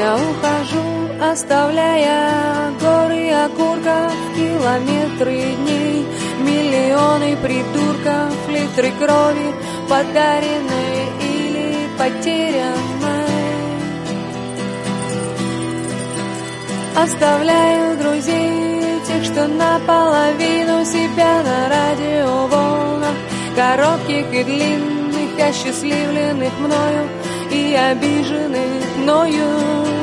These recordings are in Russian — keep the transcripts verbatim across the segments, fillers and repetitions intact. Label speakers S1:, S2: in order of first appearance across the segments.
S1: Я ухожу, оставляя горы окурков, километры дней, миллионы придурков, литры крови, подаренной или потерянной. Оставляю друзей, тех, что наполовину себя на радиоволнах, коротких и длинных, осчастливленных мною и обиженных мною.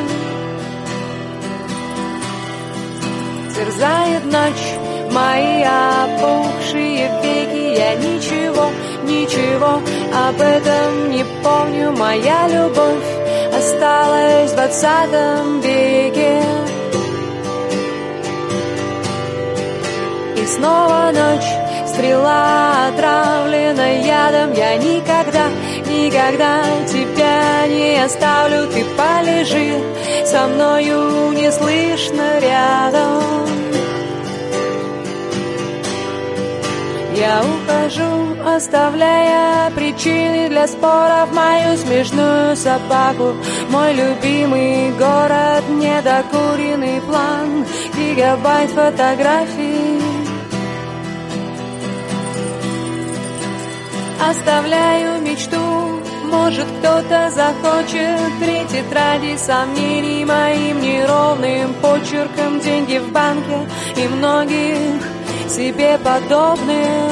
S1: Терзает ночь мои опухшие веки, я ничего, ничего об этом не помню. Моя любовь осталась в двадцатом веке. И снова ночь, стрела отравлена ядом. Я никогда, никогда тебя не оставлю. Ты полежи со мною неслышно рядом. Я ухожу, оставляя причины для споров, мою смешную собаку, мой любимый город, недокуренный план, гигабайт фотографий. Оставляю мечту, может кто-то захочет три тетради сомнений моим неровным почерком, деньги в банке и многих себе подобных.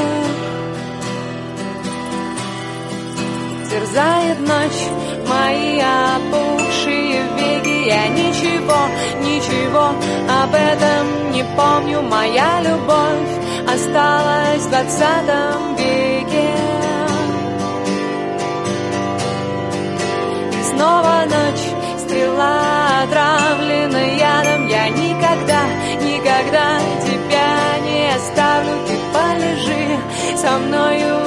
S1: Терзает ночь мои опухшие веки, я ничего, ничего об этом не помню. Моя любовь осталась в двадцатом веке. И снова ночь, стрела отравлена ядом. Я никогда, никогда тебя не оставлю. Ты полежи со мною